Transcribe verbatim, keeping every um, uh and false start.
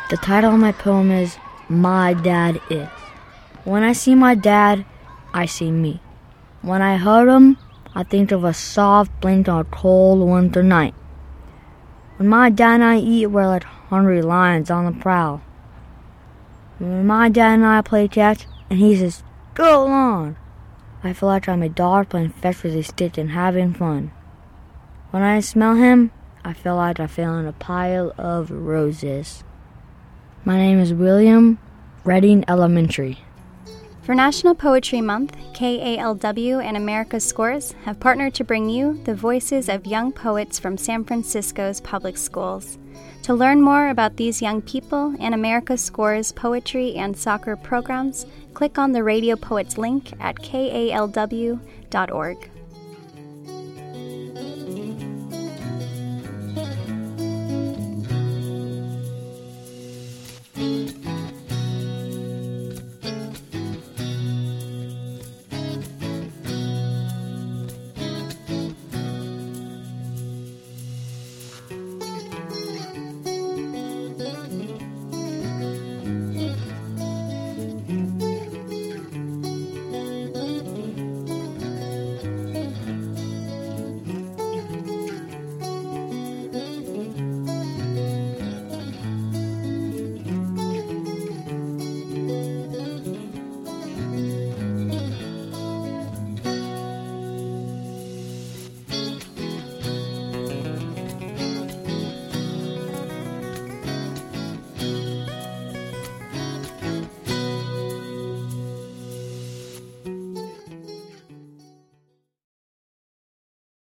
The title of my poem is My Dad Is. When I see my dad, I see me. When I hug him, I think of a soft blanket on a cold winter night. When my dad and I eat, we're like hungry lions on the prowl. When my dad and I play catch, and he says, "Go on," I feel like I'm a dog playing fetch with a stick and having fun. When I smell him, I feel like I fell in a pile of roses. My name is William, Reading Elementary. For National Poetry Month, K A L W and America's Scores have partnered to bring you the voices of young poets from San Francisco's public schools. To learn more about these young people and America's Scores poetry and soccer programs, click on the Radio Poets link at K A L W dot org.